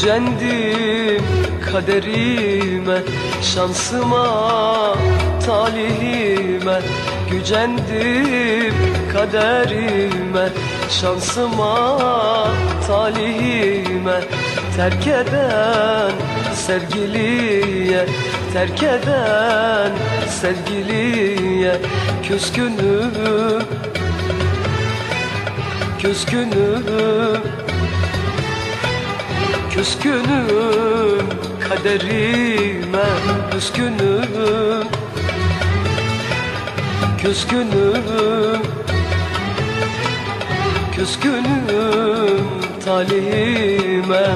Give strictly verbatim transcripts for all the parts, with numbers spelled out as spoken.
Gücendim kaderime, şansıma, talihime. Gücendim kaderime, şansıma, talihime. Terk eden sevgiliye, terk eden sevgiliye küskünüm, küskünüm, küskünüm kaderime, küskünüm, küskünüm, küskünüm talihime.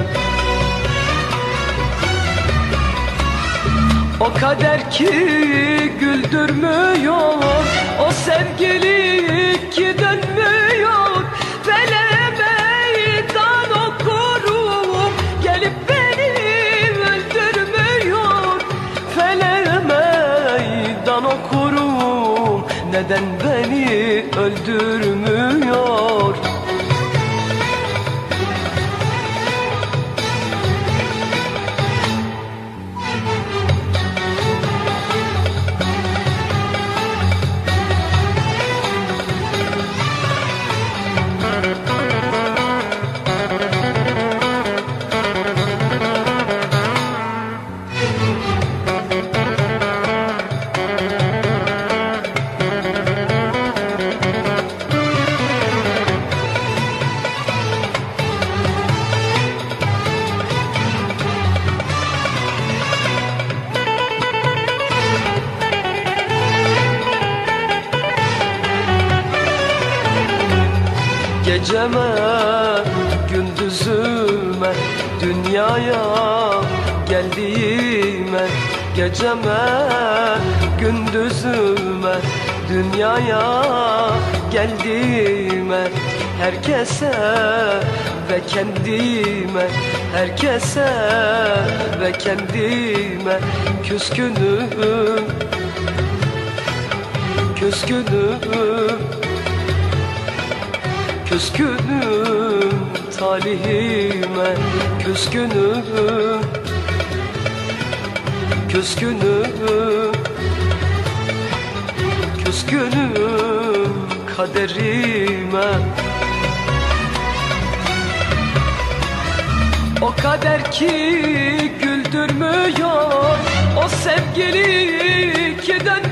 O kader ki güldürmüyor, o sevgili ki dönmüyor. Vele meydan okurum, gelip beni öldürmüyor. Vele meydan okurum, neden beni öldürmüyor? Geceme, gündüzüme, dünyaya geldiğime. Geceme, gündüzüme, dünyaya geldiğime. Herkese ve kendime, herkese ve kendime küskünüm, küskünüm, küskünüm talihime, küskünüm, küskünüm, küskünüm kaderime. O kader ki güldürmüyor, o sevgili ki dönmüyor.